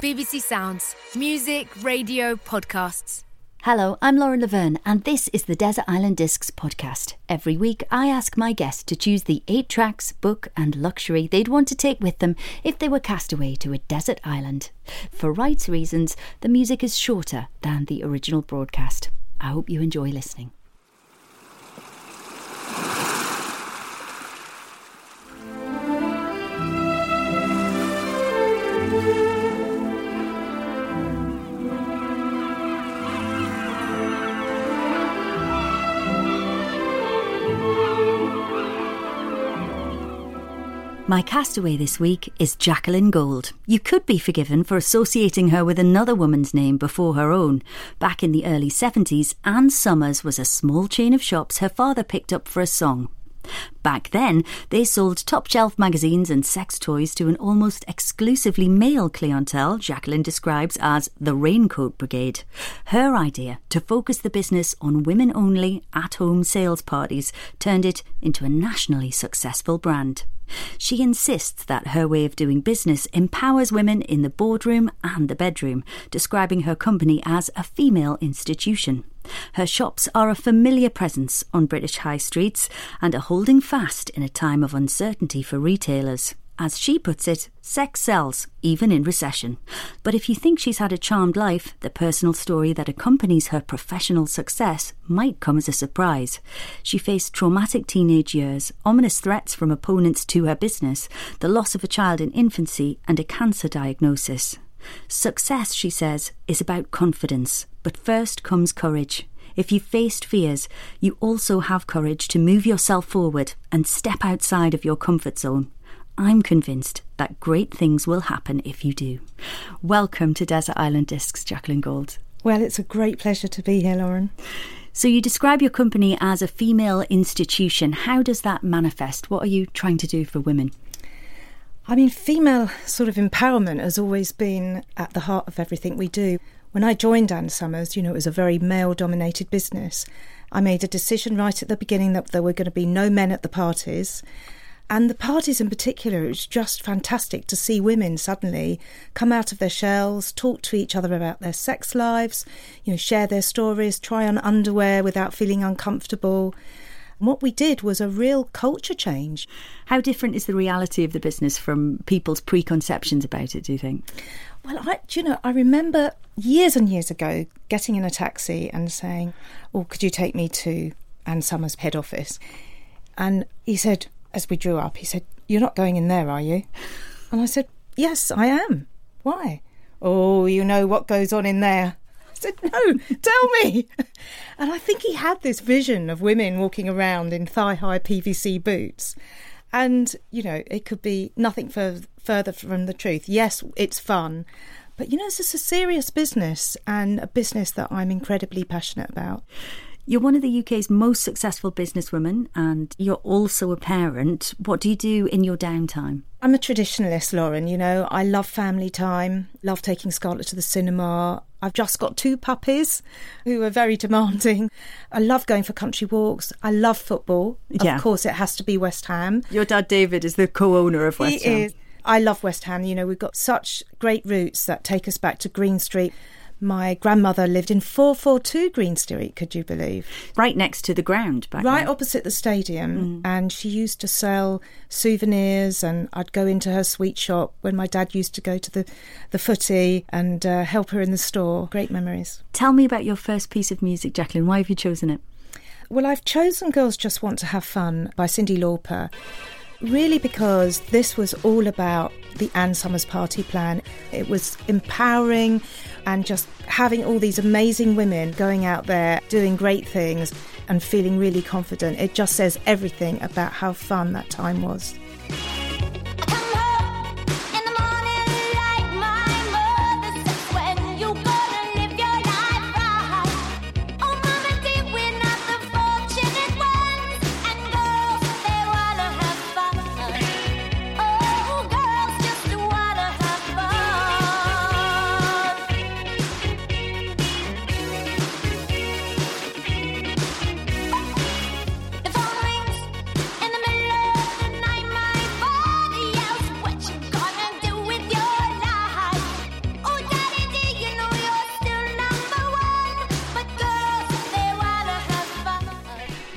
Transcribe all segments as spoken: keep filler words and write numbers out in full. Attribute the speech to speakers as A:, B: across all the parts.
A: B B C Sounds. Music, radio, podcasts.
B: Hello, I'm Lauren Laverne, and this is the Desert Island Discs podcast. Every week, I ask my guests to choose the eight tracks, book and luxury they'd want to take with them if they were cast away to a desert island. For rights reasons, the music is shorter than the original broadcast. I hope you enjoy listening. My castaway this week is Jacqueline Gold. You could be forgiven for associating her with another woman's name before her own. Back in the early seventies, Ann Summers was a small chain of shops her father picked up for a song. Back then, they sold top-shelf magazines and sex toys to an almost exclusively male clientele Jacqueline describes as the Raincoat Brigade. Her idea to focus the business on women-only, at-home sales parties turned it into a nationally successful brand. She insists that her way of doing business empowers women in the boardroom and the bedroom, describing her company as a female institution. Her shops are a familiar presence on British high streets and are holding fast in a time of uncertainty for retailers. As she puts it, sex sells, even in recession. But if you think she's had a charmed life, the personal story that accompanies her professional success might come as a surprise. She faced traumatic teenage years, ominous threats from opponents to her business, the loss of a child in infancy, and a cancer diagnosis. Success, she says, is about confidence, but first comes courage. If you've faced fears, you also have courage to move yourself forward and step outside of your comfort zone. I'm convinced that great things will happen if you do. Welcome to Desert Island Discs, Jacqueline Gold.
C: Well, it's a great pleasure to be here, Lauren.
B: So you describe your company as a female institution. How does that manifest? What are you trying to do for women?
C: I mean, female sort of empowerment has always been at the heart of everything we do. When I joined Ann Summers, you know, it was a very male-dominated business. I made a decision right at the beginning that there were going to be no men at the parties. And the parties in particular, it was just fantastic to see women suddenly come out of their shells, talk to each other about their sex lives, you know, share their stories, try on underwear without feeling uncomfortable. And what we did was a real culture change.
B: How different is the reality of the business from people's preconceptions about it, do you think?
C: Well, I, do you know, I remember years and years ago getting in a taxi and saying, oh, could you take me to Ann Summers' head office? And he said, as we drew up, he said, you're not going in there, are you? And I said, yes, I am. Why? Oh, you know what goes on in there. I said, no, tell me. And I think he had this vision of women walking around in thigh-high P V C boots. And, you know, it could be nothing fur- further from the truth. Yes, it's fun. But, you know, this is a serious business and a business that I'm incredibly passionate about.
B: You're one of the U K's most successful businesswomen and you're also a parent. What do you do in your downtime?
C: I'm a traditionalist, Lauren. You know, I love family time, love taking Scarlett to the cinema. I've just got two puppies who are very demanding. I love going for country walks. I love football.
B: Yeah.
C: Of course, it has to be West Ham.
B: Your dad, David, is the co-owner of West
C: he
B: Ham.
C: Is. I love West Ham. You know, we've got such great roots that take us back to Green Street. My grandmother lived in four forty-two Green Street, could you believe?
B: Right next to the ground back
C: Right
B: then.
C: opposite the stadium.
B: Mm.
C: And she used to sell souvenirs and I'd go into her sweet shop when my dad used to go to the, the footy and uh, help her in the store. Great memories.
B: Tell me about your first piece of music, Jacqueline. Why have you chosen it?
C: Well, I've chosen Girls Just Want to Have Fun by Cyndi Lauper. Really because this was all about the Ann Summers party plan. It was empowering and just having all these amazing women going out there doing great things and feeling really confident. It just says everything about how fun that time was.
D: The phone rings in the middle of the night. My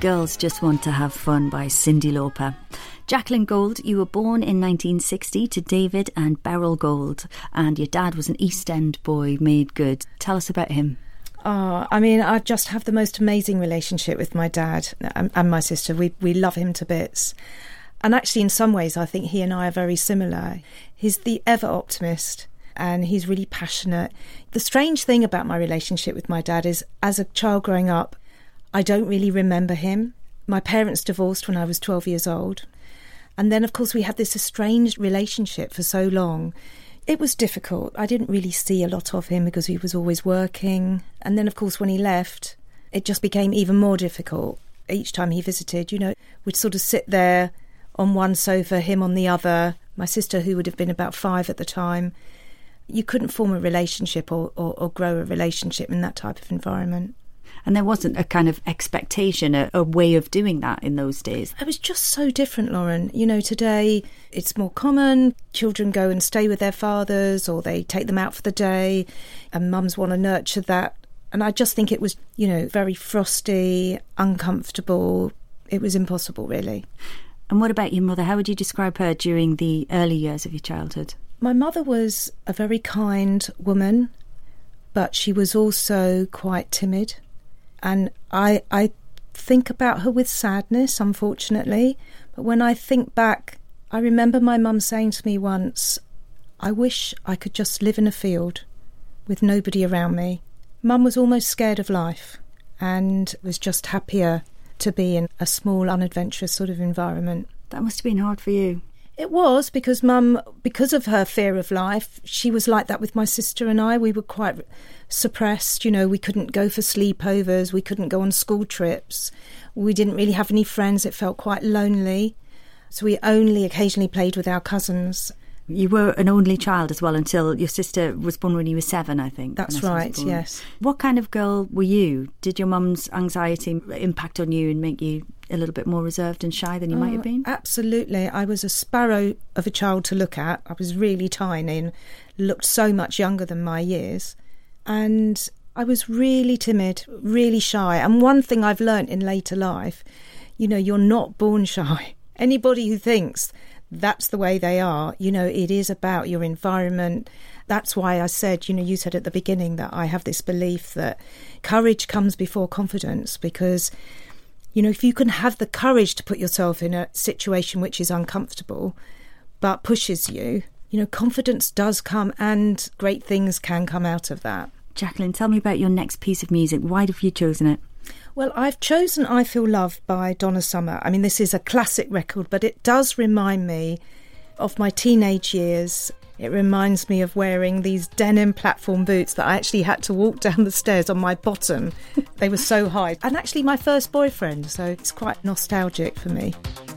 B: Girls Just Want to Have Fun by Cyndi Lauper. Jacqueline Gould, you were born in nineteen sixty to David and Beryl Gould, and your dad was an East End boy made good. Tell us about him.
C: Oh, I mean, I just have the most amazing relationship with my dad and, and my sister. We we love him to bits. And actually, in some ways, I think he and I are very similar. He's the ever optimist and he's really passionate. The strange thing about my relationship with my dad is, as a child growing up, I don't really remember him. My parents divorced when I was twelve years old. And then, of course, we had this estranged relationship for so long. It was difficult. I didn't really see a lot of him because he was always working. And then, of course, when he left, it just became even more difficult. Each time he visited, you know, we'd sort of sit there on one sofa, him on the other. My sister, who would have been about five at the time, you couldn't form a relationship or, or, or grow a relationship in that type of environment.
B: And there wasn't a kind of expectation, a, a way of doing that in those days.
C: It was just so different, Lauren. You know, today it's more common. Children go and stay with their fathers or they take them out for the day and mums want to nurture that. And I just think it was, you know, very frosty, uncomfortable. It was impossible, really.
B: And what about your mother? How would you describe her during the early years of your childhood?
C: My mother was a very kind woman, but she was also quite timid. And I I think about her with sadness, unfortunately. But when I think back, I remember my mum saying to me once, I wish I could just live in a field with nobody around me. Mum was almost scared of life and was just happier to be in a small, unadventurous sort of environment.
B: That must have been hard for you.
C: It was, because Mum, because of her fear of life, she was like that with my sister and I. We were quite suppressed, you know, we couldn't go for sleepovers, we couldn't go on school trips. We didn't really have any friends, it felt quite lonely. So we only occasionally played with our cousins.
B: You were an only child as well until your sister was born when you were seven, I think.
C: That's right, yes.
B: What kind of girl were you? Did your mum's anxiety impact on you and make you a little bit more reserved and shy than you oh, might have been?
C: Absolutely. I was a sparrow of a child to look at. I was really tiny and looked so much younger than my years. And I was really timid, really shy. And one thing I've learnt in later life, you know, you're not born shy. Anybody who thinks that's the way they are, you know, it is about your environment. That's why I said, you know, you said at the beginning that I have this belief that courage comes before confidence, because, you know, if you can have the courage to put yourself in a situation which is uncomfortable but pushes you, you know, confidence does come and great things can come out of that.
B: Jacqueline, tell me about your next piece of music. Why have you chosen it?
C: Well, I've chosen I Feel Love by Donna Summer. I mean, this is a classic record, but it does remind me of my teenage years. It reminds me of wearing these denim platform boots that I actually had to walk down the stairs on my bottom. They were so high. And actually my first boyfriend, so it's quite nostalgic for me.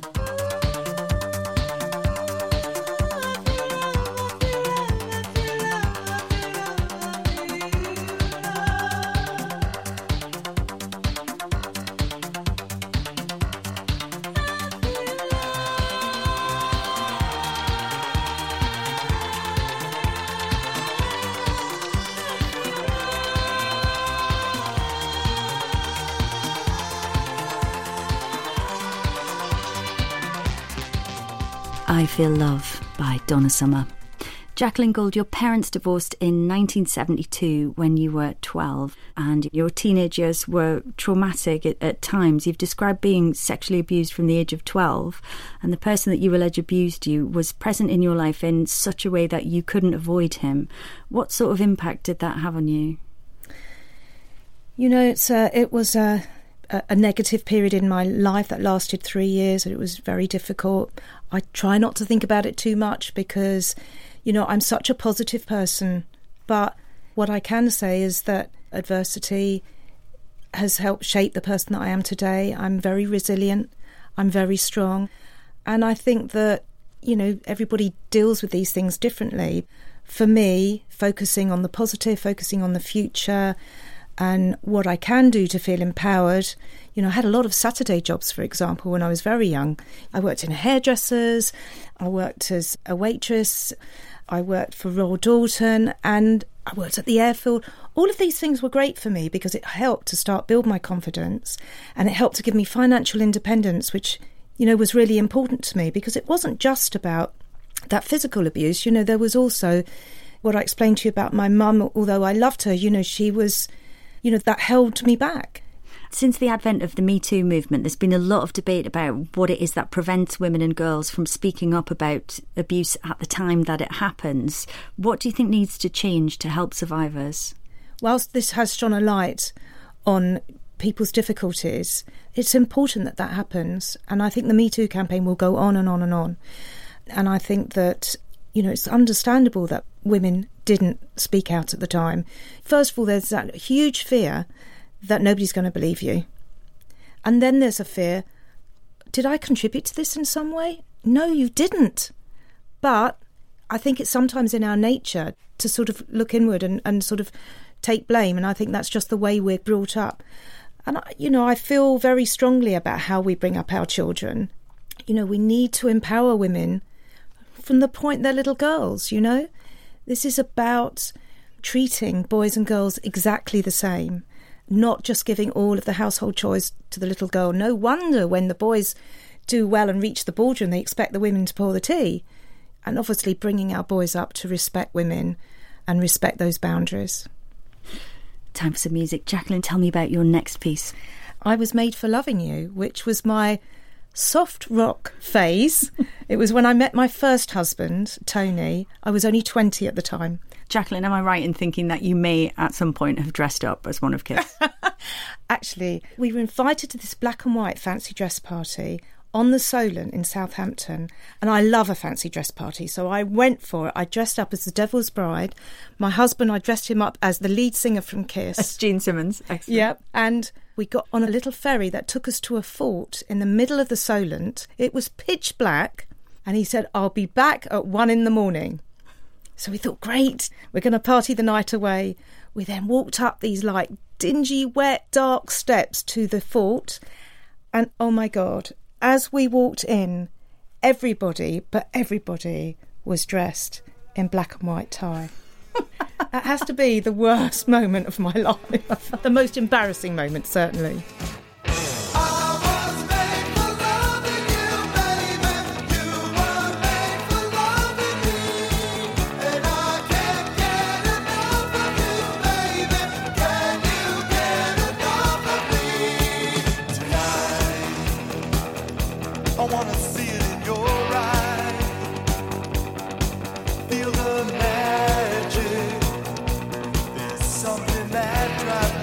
B: I Feel Love by Donna Summer. Jacqueline Gould, your parents divorced in nineteen seventy-two when you were twelve, and your teenage years were traumatic at, at times. You've described being sexually abused from the age of twelve, and the person that you allege abused you was present in your life in such a way that you couldn't avoid him. What sort of impact did that have on you?
C: You know, it's a, it was a, a negative period in my life that lasted three years, and it was very difficult. I try not to think about it too much because, you know, I'm such a positive person. But what I can say is that adversity has helped shape the person that I am today. I'm very resilient. I'm very strong. And I think that, you know, everybody deals with these things differently. For me, focusing on the positive, focusing on the future and what I can do to feel empowered. You know, I had a lot of Saturday jobs, for example, when I was very young. I worked in hairdressers, I worked as a waitress, I worked for Royal Dalton, and I worked at the airfield. All of these things were great for me because it helped to start build my confidence, and it helped to give me financial independence, which, you know, was really important to me because it wasn't just about that physical abuse. You know, there was also what I explained to you about my mum. Although I loved her, you know, she was, you know, that held me back.
B: Since the advent of the Me Too movement, there's been a lot of debate about what it is that prevents women and girls from speaking up about abuse at the time that it happens. What do you think needs to change to help survivors?
C: Whilst this has shone a light on people's difficulties, it's important that that happens. And I think the Me Too campaign will go on and on and on. And I think that, you know, it's understandable that women didn't speak out at the time. First of all, there's that huge fear that nobody's going to believe you. And then there's a fear, did I contribute to this in some way? No, you didn't. But I think it's sometimes in our nature to sort of look inward and, and sort of take blame. And I think that's just the way we're brought up. And, I, you know, I feel very strongly about how we bring up our children. You know, we need to empower women from the point they're little girls, you know. This is about treating boys and girls exactly the same, not just giving all of the household chores to the little girl. No wonder when the boys do well and reach the boardroom, they expect the women to pour the tea. And obviously bringing our boys up to respect women and respect those boundaries.
B: Time for some music. Jacqueline, tell me about your next piece.
C: I Was Made for Loving You, which was my soft rock phase. It was when I met my first husband, Tony. I was only twenty at the time.
B: Jacqueline, am I right in thinking that you may at some point have dressed up as one of Kiss?
C: Actually, we were invited to this black and white fancy dress party on the Solent in Southampton, and I love a fancy dress party, so I went for it. I dressed up as the Devil's Bride. My husband, I dressed him up as the lead singer from Kiss.
B: That's Gene Simmons. Excellent.
C: Yep. And we got on a little ferry that took us to a fort in the middle of the Solent. It was pitch black, and he said, I'll be back at one in the morning. So we thought, great, we're going to party the night away. We then walked up these like dingy, wet, dark steps to the fort. And oh my God, as we walked in, everybody, but everybody was dressed in black and white tie. That has to be the worst moment of my life. The most embarrassing moment, certainly.
D: I wanna see it in your eyes. Feel the magic. There's something that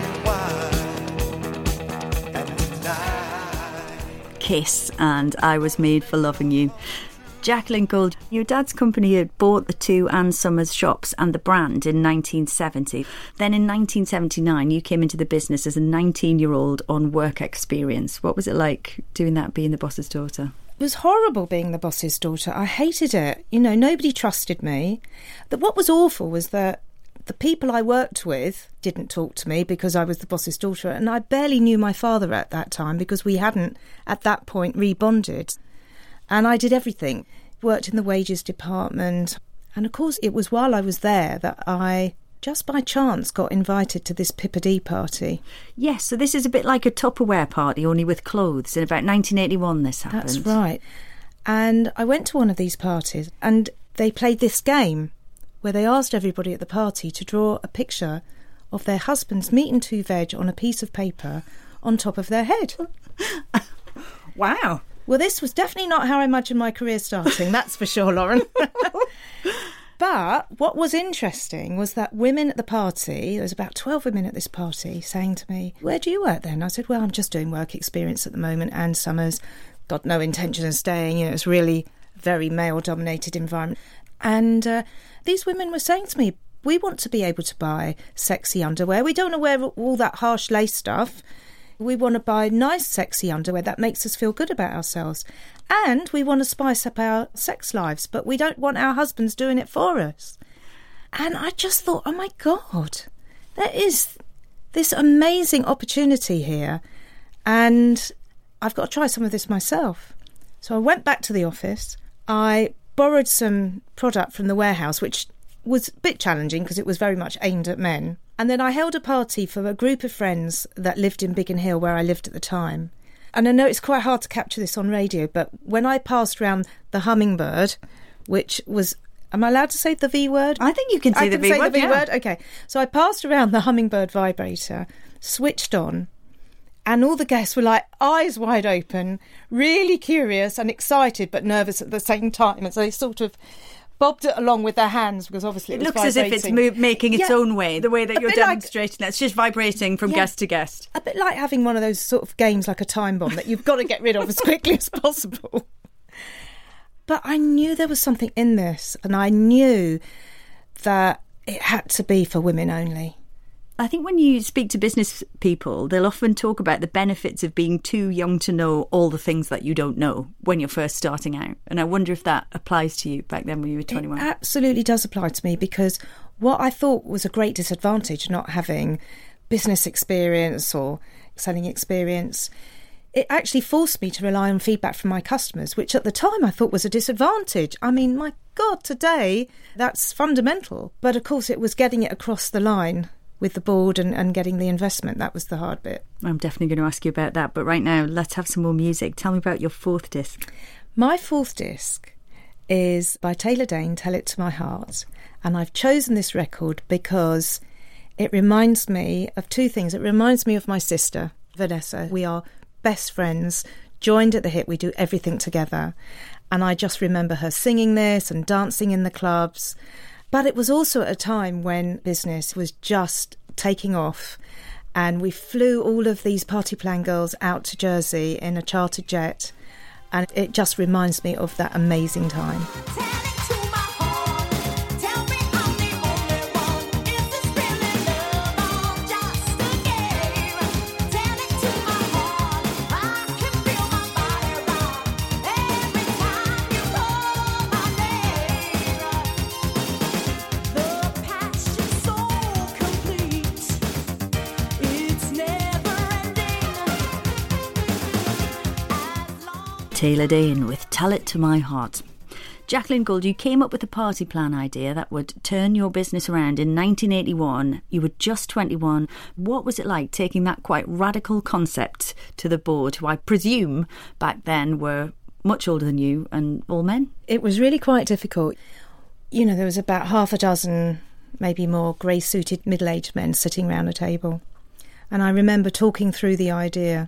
D: drives me wild. And tonight,
B: Kiss and I Was Made for Loving You. Jacqueline Gould, your dad's company had bought the two Ann Summers shops and the brand in nineteen seventy. Then in nineteen seventy-nine, you came into the business as a nineteen-year-old on work experience. What was it like doing that, being the boss's daughter?
C: It was horrible being the boss's daughter. I hated it. You know, nobody trusted me. But what was awful was that the people I worked with didn't talk to me because I was the boss's daughter, and I barely knew my father at that time because we hadn't, at that point, rebonded. And I did everything, worked in the wages department. And of course, it was while I was there that I, just by chance, got invited to this Pippardee party.
B: Yes, so this is a bit like a Tupperware party, only with clothes. In about nineteen eighty-one this happened.
C: That's right. And I went to one of these parties and they played this game where they asked everybody at the party to draw a picture of their husband's meat and two veg on a piece of paper on top of their head.
B: Wow.
C: Well, this was definitely not how I imagined my career starting, that's for sure, Lauren. But what was interesting was that women at the party, there was about twelve women at this party, saying to me, where do you work then? I said, well, I'm just doing work experience at the moment, Ann Summers, got no intention of staying. You know, it's really a very male-dominated environment. And uh, these women were saying to me, we want to be able to buy sexy underwear. We don't want to wear all that harsh lace stuff. We want to buy nice, sexy underwear that makes us feel good about ourselves. And we want to spice up our sex lives, but we don't want our husbands doing it for us. And I just thought, oh my God, there is this amazing opportunity here. And I've got to try some of this myself. So I went back to the office. I borrowed some product from the warehouse, which was a bit challenging because it was very much aimed at men. And then I held a party for a group of friends that lived in Biggin Hill, where I lived at the time. And I know it's quite hard to capture this on radio, but when I passed around the Hummingbird, which was... Am I allowed to say the V word?
B: I think you can say
C: I
B: the
C: can
B: V
C: say
B: word.
C: the V
B: yeah.
C: word. Okay. So I passed around the Hummingbird vibrator, switched on, and all the guests were like eyes wide open, really curious and excited but nervous at the same time. And so they sort of bobbed it along with their hands because obviously it,
B: It
C: was
B: looks as if it's
C: vibrating.
B: move, making its
C: Yeah.
B: own way, the way that
C: A
B: you're
C: bit like-
B: demonstrating it. It's just vibrating from
C: Yeah.
B: guest to guest.
C: A bit like having one of those sort of games like a time bomb that you've got to get rid of as quickly as possible. But I knew there was something in this, and I knew that it had to be for women only.
B: I think when you speak to business people, they'll often talk about the benefits of being too young to know all the things that you don't know when you're first starting out. And I wonder if that applies to you back then when you were twenty-one.
C: It absolutely does apply to me, because what I thought was a great disadvantage, not having business experience or selling experience, it actually forced me to rely on feedback from my customers, which at the time I thought was a disadvantage. I mean, my God, today that's fundamental. But of course, it was getting it across the line with the board and, and getting the investment. That was the hard bit.
B: I'm definitely going to ask you about that. But right now, let's have some more music. Tell me about your fourth disc.
C: My fourth disc is by Taylor Dayne, Tell It to My Heart. And I've chosen this record because it reminds me of two things. It reminds me of my sister, Vanessa. We are best friends, joined at the hip. We do everything together. And I just remember her singing this and dancing in the clubs. But it was also at a time when business was just taking off, and we flew all of these party plan girls out to Jersey in a chartered jet, and it just reminds me of that amazing time.
B: Taylor Dayne with Tell It to My Heart. Jacqueline Gould, you came up with a party plan idea that would turn your business around in nineteen eighty-one. You were just twenty-one. What was it like taking that quite radical concept to the board, who I presume back then were much older than you and all men?
C: It was really quite difficult. You know, there was about half a dozen, maybe more, grey-suited middle-aged men sitting round a table. And I remember talking through the idea.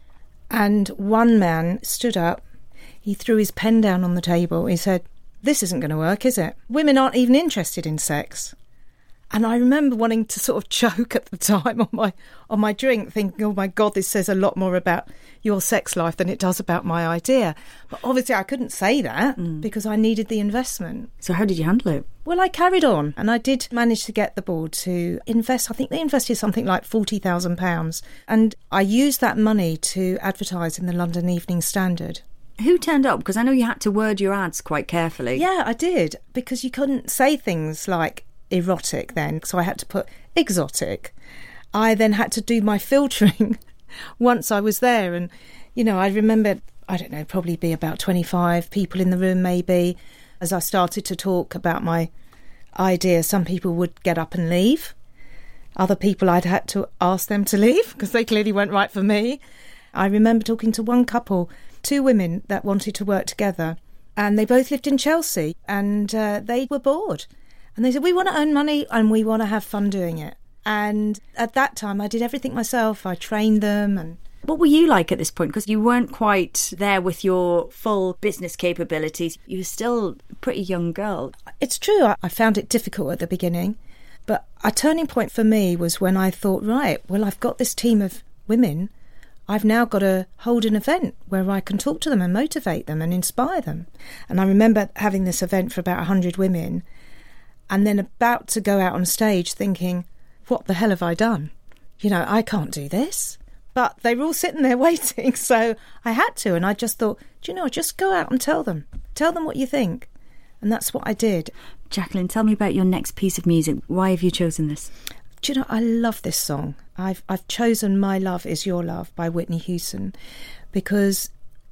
C: And one man stood up, he threw his pen down on the table, he said, "This isn't going to work, is it? Women aren't even interested in sex." And I remember wanting to sort of choke at the time on my on my drink, thinking, oh my God, this says a lot more about your sex life than it does about my idea. But obviously I couldn't say that mm. because I needed the investment.
B: So how did you handle it?
C: Well, I carried on, and I did manage to get the board to invest. I think they invested something like forty thousand pounds. And I used that money to advertise in the London Evening Standard.
B: Who turned up? Because I know you had to word your ads quite carefully.
C: Yeah, I did, because you couldn't say things like erotic then, so I had to put exotic. I then had to do my filtering once I was there, and you know, I remember, I don't know, probably be about twenty-five people in the room maybe. As I started to talk about my idea, some people would get up and leave. Other people I'd had to ask them to leave because they clearly weren't right for me. I remember talking to one couple, two women that wanted to work together, and they both lived in Chelsea, and uh, they were bored. And they said, we want to earn money and we want to have fun doing it. And at that time, I did everything myself. I trained them. And
B: what were you like at this point? Because you weren't quite there with your full business capabilities. You were still a pretty young girl.
C: It's true, I found it difficult at the beginning. But a turning point for me was when I thought, right, well, I've got this team of women. I've now got to hold an event where I can talk to them and motivate them and inspire them. And I remember having this event for about one hundred women, and then about to go out on stage thinking, what the hell have I done? You know, I can't do this. But they were all sitting there waiting, so I had to. And I just thought, do you know, just go out and tell them. Tell them what you think. And that's what I did.
B: Jacqueline, tell me about your next piece of music. Why have you chosen this?
C: Do you know, I love this song. I've I've chosen My Love Is Your Love by Whitney Houston because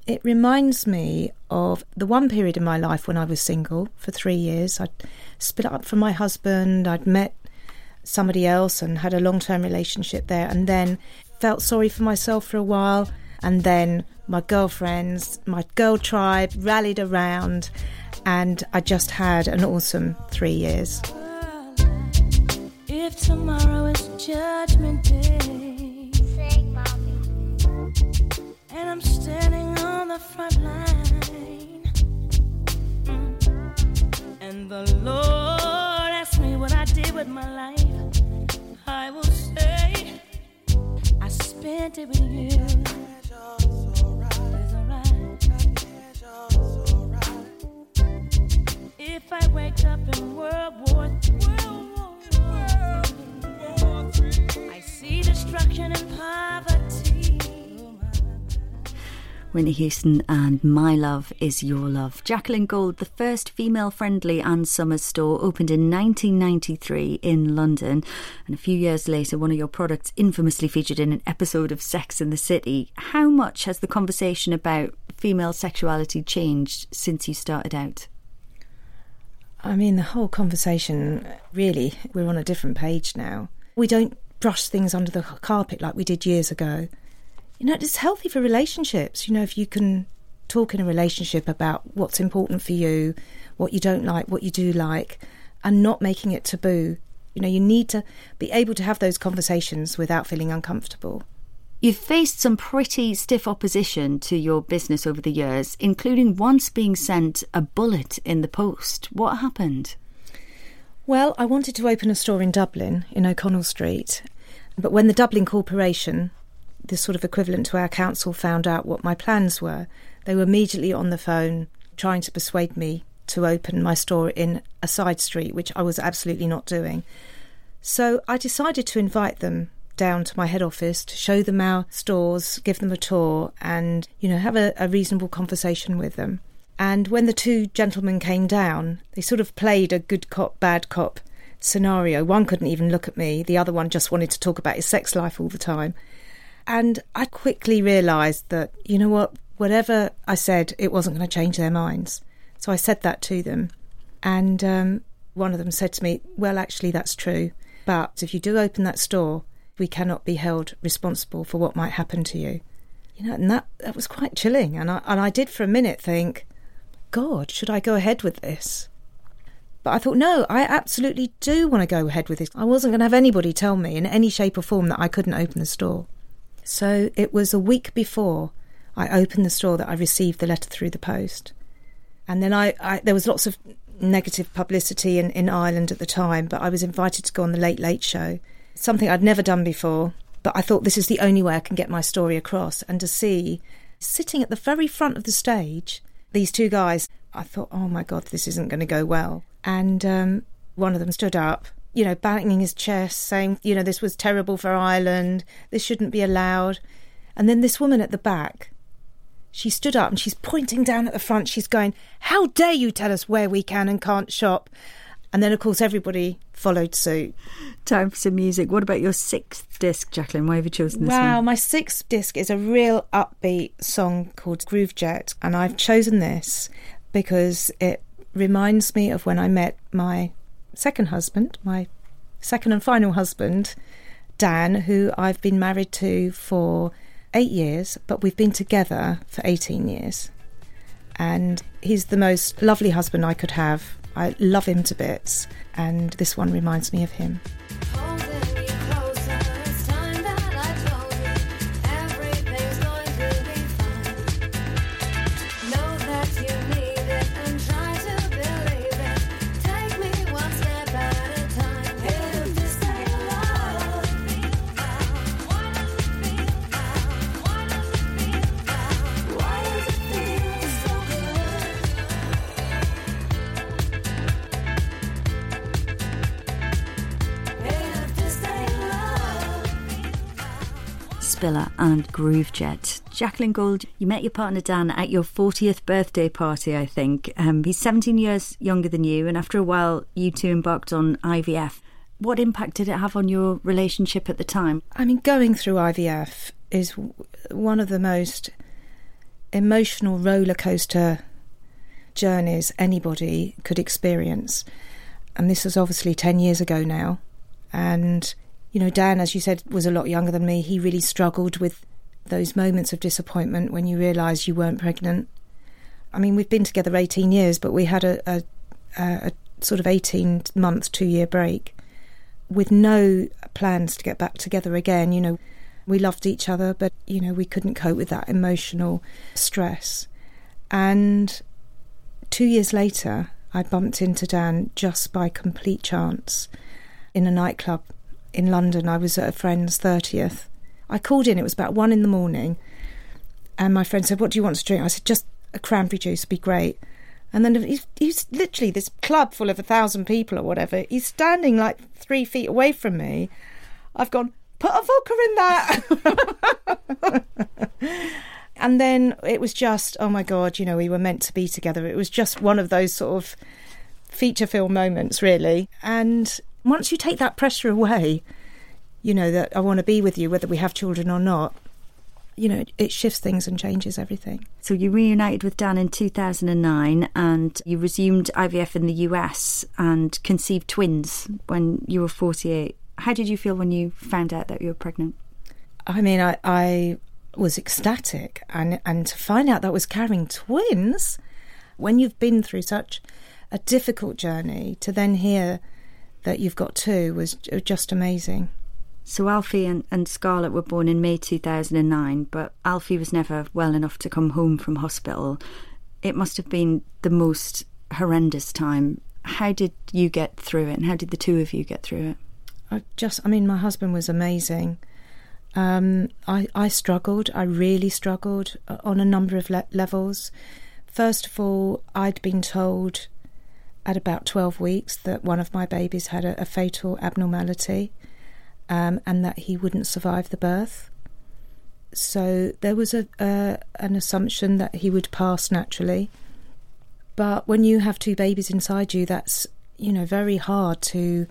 C: It reminds me of the one period in my life when I was single for three years. I'd split up from my husband, I'd met somebody else and had a long-term relationship there, and then felt sorry for myself for a while, and then my girlfriends, my girl tribe rallied around, and I just had an awesome three years.
E: If tomorrow is Judgment Day, sing, mommy. And I'm standing on the front line, mm. and the Lord asked me what I did with my life, I will say I spent it with you. It's alright. If I wake up in World War Three, I see destruction and poverty.
B: Whitney Houston and My Love Is Your Love. Jacqueline Gould, the first female-friendly Ann Summers store, opened in nineteen ninety-three in London. And a few years later, one of your products infamously featured in an episode of Sex and the City. How much has the conversation about female sexuality changed since you started out?
C: I mean, the whole conversation, really, we're on a different page now. We don't brush things under the carpet like we did years ago. You know, it's healthy for relationships. You know, if you can talk in a relationship about what's important for you, what you don't like, what you do like, and not making it taboo. You know, you need to be able to have those conversations without feeling uncomfortable.
B: You've faced some pretty stiff opposition to your business over the years, including once being sent a bullet in the post. What happened?
C: Well, I wanted to open a store in Dublin, in O'Connell Street. But when the Dublin Corporation, the sort of equivalent to our council, found out what my plans were, they were immediately on the phone trying to persuade me to open my store in a side street, which I was absolutely not doing. So I decided to invite them down to my head office to show them our stores, give them a tour, and, you know, have a, a reasonable conversation with them. And when the two gentlemen came down, they sort of played a good cop, bad cop scenario. One couldn't even look at me. The other one just wanted to talk about his sex life all the time. And I quickly realised that, you know what, whatever I said, it wasn't going to change their minds. So I said that to them. And um, one of them said to me, well, actually, that's true. But if you do open that store, we cannot be held responsible for what might happen to you. You know, and that, that was quite chilling. And I, and I did for a minute think, God, should I go ahead with this? But I thought, no, I absolutely do want to go ahead with this. I wasn't going to have anybody tell me in any shape or form that I couldn't open the store. So it was a week before I opened the store that I received the letter through the post. And then I, I there was lots of negative publicity in, in Ireland at the time, but I was invited to go on the Late Late Show, something I'd never done before. But I thought this is the only way I can get my story across. And to see, sitting at the very front of the stage, these two guys, I thought, oh my God, this isn't going to go well. And um, one of them stood up, you know, banging his chest, saying, you know, this was terrible for Ireland, this shouldn't be allowed. And then this woman at the back, she stood up and she's pointing down at the front, she's going, how dare you tell us where we can and can't shop? And then, of course, everybody followed suit.
B: Time for some music. What about your sixth disc, Jacqueline? Why have you chosen this
C: wow,
B: one?
C: Wow, my sixth disc is a real upbeat song called Groove Jet, and I've chosen this because it reminds me of when I met my second husband, my second and final husband, Dan, who I've been married to for eight years, but we've been together for eighteen years. And he's the most lovely husband I could have. I love him to bits, and this one reminds me of him.
B: Spiller and Groove Jet. Jacqueline Gould, you met your partner Dan at your fortieth birthday party, I think. Um, he's seventeen years younger than you, and after a while you two embarked on I V F. What impact did it have on your relationship at the time?
C: I mean, going through I V F is one of the most emotional roller coaster journeys anybody could experience. And this was obviously ten years ago now. And, you know, Dan, as you said, was a lot younger than me. He really struggled with those moments of disappointment when you realise you weren't pregnant. I mean, we've been together eighteen years, but we had a, a, a sort of eighteen-month, two-year break with no plans to get back together again. You know, we loved each other, but, you know, we couldn't cope with that emotional stress. And two years later, I bumped into Dan just by complete chance in a nightclub in London. I was at a friend's thirtieth. I called in, it was about one in the morning, and my friend said, "What do you want to drink?" I said, "Just a cranberry juice would be great." And then he's, he's literally this club full of a thousand people or whatever. He's standing like three feet away from me. I've gone, "Put a vodka in that." And then it was just, oh my God, you know, we were meant to be together. It was just one of those sort of feature film moments, really. And once you take that pressure away, you know, that I want to be with you, whether we have children or not, you know, it shifts things and changes everything.
B: So you reunited with Dan in two thousand nine and you resumed I V F in the U S and conceived twins when you were forty-eight. How did you feel when you found out that you were pregnant?
C: I mean, I, I was ecstatic. And, and to find out that I was carrying twins, when you've been through such a difficult journey, to then hear that you've got two was just amazing.
B: So Alfie and, and Scarlett were born in May two thousand nine, but Alfie was never well enough to come home from hospital. It must have been the most horrendous time. How did you get through it, and how did the two of you get through it?
C: I just, I mean, my husband was amazing. Um, I, I struggled, I really struggled on a number of le- levels. First of all, I'd been told at about twelve weeks that one of my babies had a, a fatal abnormality. Um, and that he wouldn't survive the birth. So there was a, a an assumption that he would pass naturally. But when you have two babies inside you, that's, you know, very hard to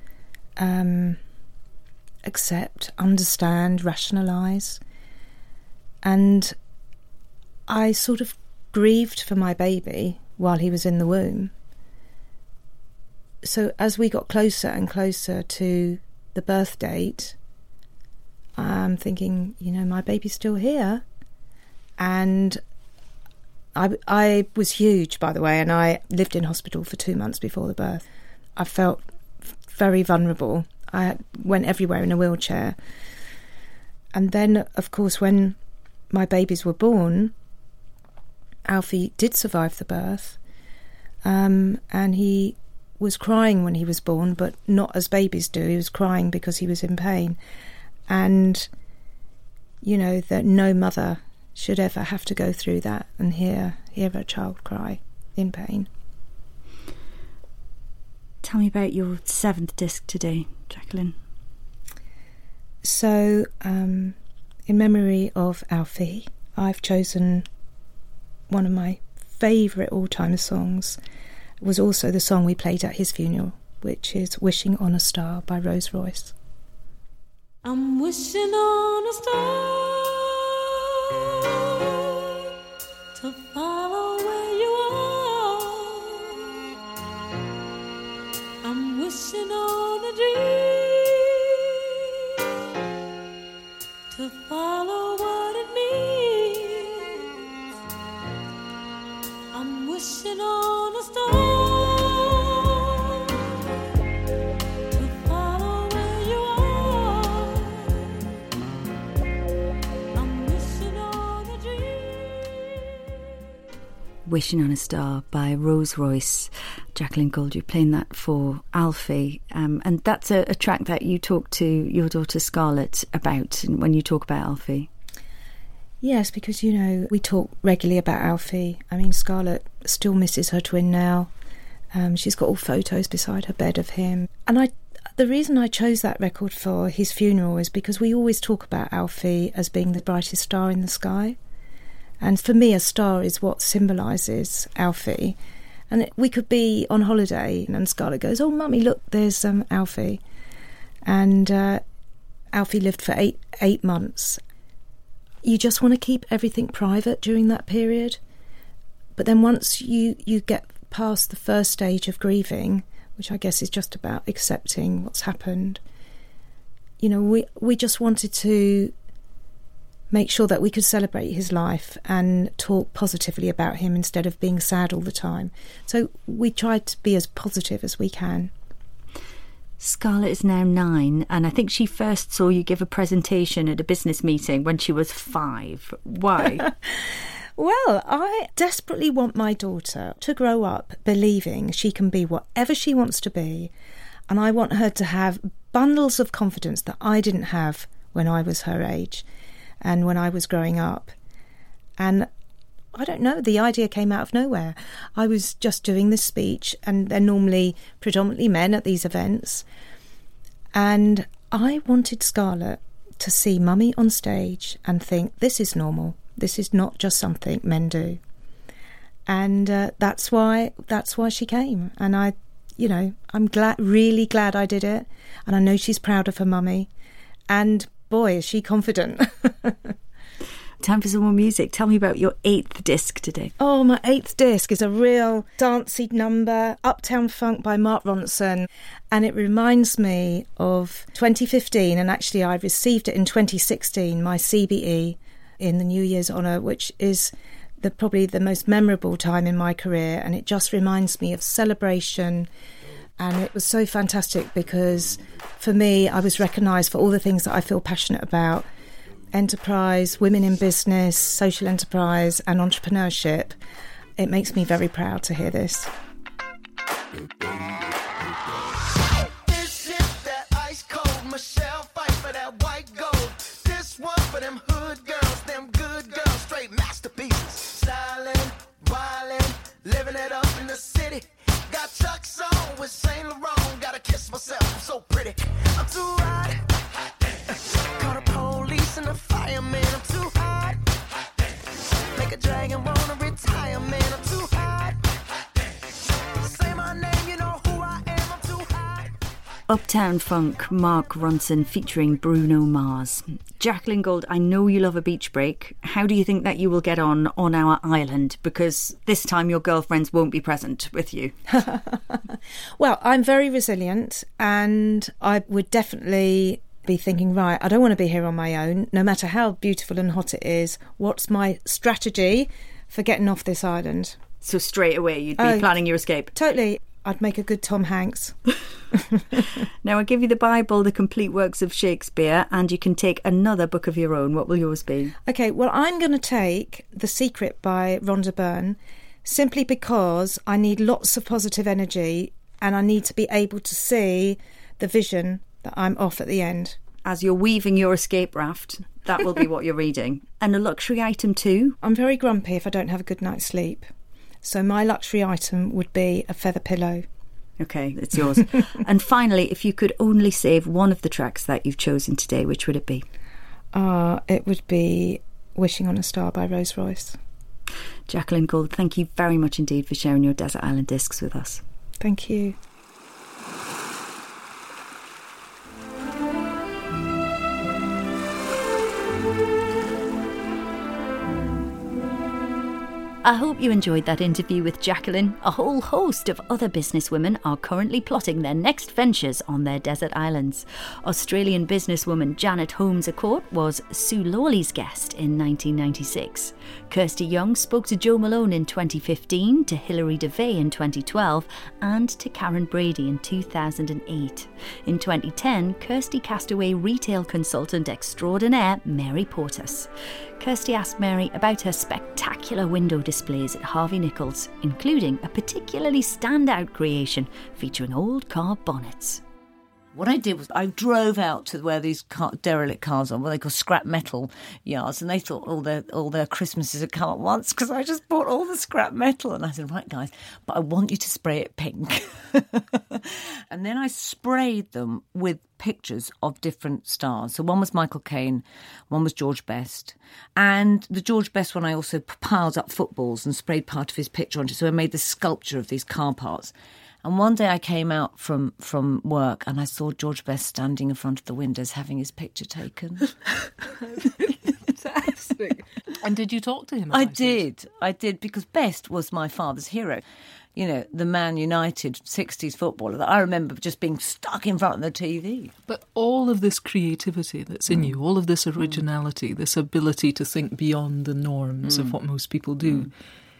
C: um, accept, understand, rationalise. And I sort of grieved for my baby while he was in the womb. So as we got closer and closer to the birth date, I'm thinking, you know, my baby's still here. And I, I was huge, by the way, and I lived in hospital for two months before the birth. I felt very vulnerable. I went everywhere in a wheelchair. And then, of course, when my babies were born, Alfie did survive the birth. Um, and he was crying when he was born, but not as babies do. He was crying because he was in pain. And, you know, that no mother should ever have to go through that and hear hear a child cry in pain.
B: Tell me about your seventh disc today, Jacqueline.
C: So, um, in memory of Alfie, I've chosen one of my favourite all-time songs. It was also the song we played at his funeral, which is Wishing on a Star by Rose Royce.
E: I'm wishing on a star to follow where you are. I'm wishing on a dream to follow what it means. I'm wishing on a star.
B: Wishing on a Star by Rose Royce. Jacqueline Gould, you're playing that for Alfie. Um, and that's a, a track that you talk to your daughter Scarlett about when you talk about Alfie.
C: Yes, because, you know, we talk regularly about Alfie. I mean, Scarlett still misses her twin now. Um, she's got all photos beside her bed of him. And I, the reason I chose that record for his funeral is because we always talk about Alfie as being the brightest star in the sky. And for me, a star is what symbolises Alfie. And it, we could be on holiday and Scarlett goes, "Oh, Mummy, look, there's um, Alfie." And uh, Alfie lived for eight eight months. you just want to keep everything private during that period. But then once you, you get past the first stage of grieving, which I guess is just about accepting what's happened, you know, we, we just wanted to make sure that we could celebrate his life and talk positively about him instead of being sad all the time. So we tried to be as positive as we can.
B: Scarlett is now nine, and I think she first saw you give a presentation at a business meeting when she was five. Why?
C: Well, I desperately want my daughter to grow up believing she can be whatever she wants to be, and I want her to have bundles of confidence that I didn't have when I was her age and when I was growing up. And I don't know, the idea came out of nowhere. I was just doing this speech, and they're normally predominantly men at these events, and I wanted Scarlett to see Mummy on stage and think, this is normal. This is not just something men do. And uh, that's why that's why she came. And I, you know, I'm glad, really glad I did it. And I know she's proud of her mummy. And boy, is she confident.
B: Time for some more music. Tell me about your eighth disc today.
C: Oh, my eighth disc is a real dancey number, Uptown Funk by Mark Ronson. And it reminds me of twenty fifteen. And actually, I received it in twenty sixteen, my C B E, in the New Year's Honour, which is the probably the most memorable time in my career. And it just reminds me of celebration. And it was so fantastic because for me, I was recognised for all the things that I feel passionate about. Enterprise, women in business, social enterprise and entrepreneurship. It makes me very proud to hear this.
D: This is that ice cold Michelle fight for that white gold. This one for them hood girls, them good girls, straight masterpieces. Stylin', wildin', living it up in the city. Got Chuck's on with Saint Laurent. Gotta kiss myself, I'm so pretty. I'm too hot. Call the police and the fireman. I'm too hot. Make a dragon wanna retire, man. I'm too hot. Say my name, you know who I am. I'm too hot.
B: Uptown Funk, Mark Ronson featuring Bruno Mars. Jacqueline Gould, I know you love a beach break. How do you think that you will get on on our island? Because this time your girlfriends won't be present with you.
C: Well, I'm very resilient, and I would definitely be thinking, right, I don't want to be here on my own, no matter how beautiful and hot it is. What's my strategy for getting off this island?
B: So straight away you'd be
C: Oh,
B: planning your escape.
C: Totally. I'd make a good Tom Hanks.
B: Now, I give you the Bible, the complete works of Shakespeare, and you can take another book of your own. What will yours be?
C: Okay, well, I'm going to take The Secret by Rhonda Byrne, simply because I need lots of positive energy and I need to be able to see the vision that I'm off at the end.
B: As you're weaving your escape raft, that will be what you're reading. And a luxury item too?
C: I'm very grumpy if I don't have a good night's sleep. So my luxury item would be a feather pillow.
B: Okay, it's yours. And finally, if you could only save one of the tracks that you've chosen today, which would it be?
C: Uh, it would be Wishing on a Star by Rose Royce.
B: Jacqueline Gould, thank you very much indeed for sharing your Desert Island Discs with us.
C: Thank you.
B: I hope you enjoyed that interview with Jacqueline. A whole host of other businesswomen are currently plotting their next ventures on their desert islands. Australian businesswoman Janet Holmes-A-Court was Sue Lawley's guest in nineteen ninety-six. Kirsty Young spoke to Joe Malone in twenty fifteen, to Hilary Devey in twenty twelve, and to Karen Brady in two thousand eight. In twenty ten, Kirsty cast away retail consultant extraordinaire Mary Portas. Kirsty asked Mary about her spectacular window displays at Harvey Nichols, including a particularly standout creation featuring old car bonnets.
F: What I did was I drove out to where these car, derelict cars are, what they call scrap metal yards, and they thought all their all their Christmases had come at once because I just bought all the scrap metal. And I said, right, guys, but I want you to spray it pink. And then I sprayed them with pictures of different stars. So one was Michael Caine, one was George Best. And the George Best one, I also piled up footballs and sprayed part of his picture onto it. So I made the sculpture of these car parts. And one day I came out from, from work and I saw George Best standing in front of the windows having his picture taken.
G: Fantastic. And did you talk to him about
F: I
G: it?
F: did. I did, because Best was my father's hero. You know, the Man United sixties footballer that I remember just being stuck in front of the T V.
G: But all of this creativity that's in mm. you, all of this originality, mm. this ability to think beyond the norms mm. of what most people do, mm.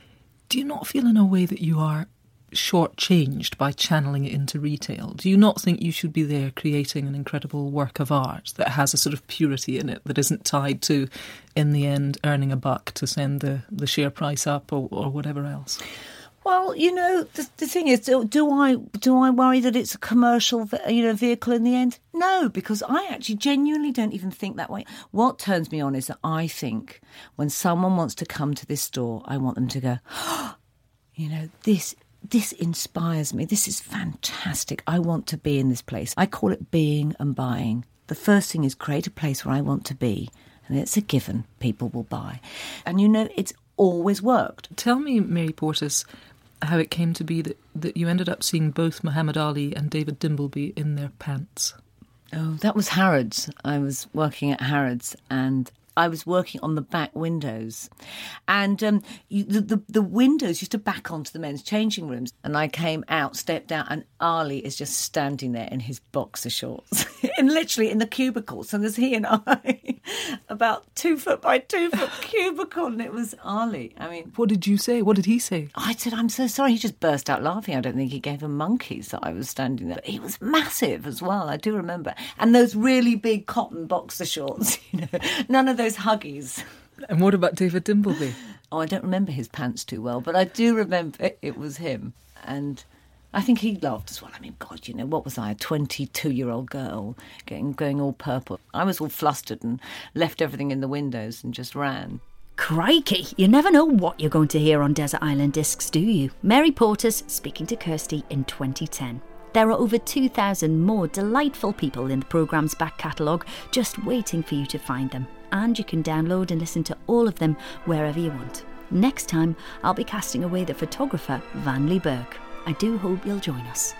G: do you not feel in a way that you are shortchanged by channeling it into retail? Do you not think you should be there creating an incredible work of art that has a sort of purity in it that isn't tied to, in the end, earning a buck to send the, the share price up or, or whatever else?
F: Well, you know, the, the thing is, do, do I do I worry that it's a commercial, you know, vehicle in the end? No, because I actually genuinely don't even think that way. What turns me on is that I think when someone wants to come to this store, I want them to go, oh, you know, this this inspires me. This is fantastic. I want to be in this place. I call it being and buying. The first thing is create a place where I want to be, and it's a given. People will buy. And, you know, it's always worked.
G: Tell me, Mary Portas, how it came to be that, that you ended up seeing both Muhammad Ali and David Dimbleby in their pants.
F: Oh, that was Harrods. I was working at Harrods and I was working on the back windows. And um, you, the, the, the windows used to back onto the men's changing rooms. And I came out, stepped out, and Ali is just standing there in his boxer shorts. and literally in the cubicle. So there's he and I, about two foot by two foot cubicle. And it was Ali. I mean...
G: What did you say? What did he say?
F: I said, I'm so sorry. He just burst out laughing. I don't think he gave a monkeys that I was standing there. But he was massive as well. I do remember. And those really big cotton boxer shorts, you know. None of those Those huggies.
G: And what about David Dimbleby?
F: Oh, I don't remember his pants too well, but I do remember it was him. And I think he laughed as well. I mean, God, you know, what was I, a twenty-two-year-old girl getting going all purple? I was all flustered and left everything in the windows and just ran.
B: Crikey, you never know what you're going to hear on Desert Island Discs, do you? Mary Portas speaking to Kirsty in twenty ten. There are over two thousand more delightful people in the programme's back catalogue just waiting for you to find them. And you can download and listen to all of them wherever you want. Next time, I'll be casting away the photographer Vanley Burke. I do hope you'll join us.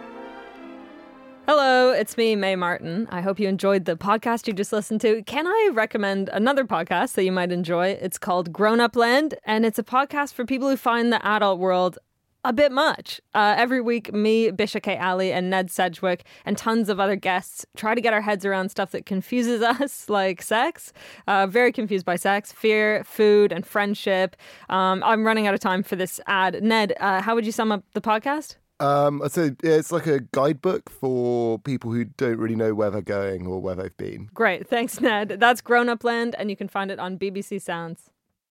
H: Hello, it's me, Mae Martin. I hope you enjoyed the podcast you just listened to. Can I recommend another podcast that you might enjoy? It's called Grown Up Land, and it's a podcast for people who find the adult world a bit much. Uh, every week, me, Bisha K. Ali, and Ned Sedgwick, and tons of other guests try to get our heads around stuff that confuses us, like sex. Uh, very confused by sex, fear, food, and friendship. Um, I'm running out of time for this ad. Ned, uh, how would you sum up the podcast?
I: Um, I'd say it's like a guidebook for people who don't really know where they're going or where they've been.
H: Great. Thanks, Ned. That's Grown Up Land, and you can find it on B B C Sounds.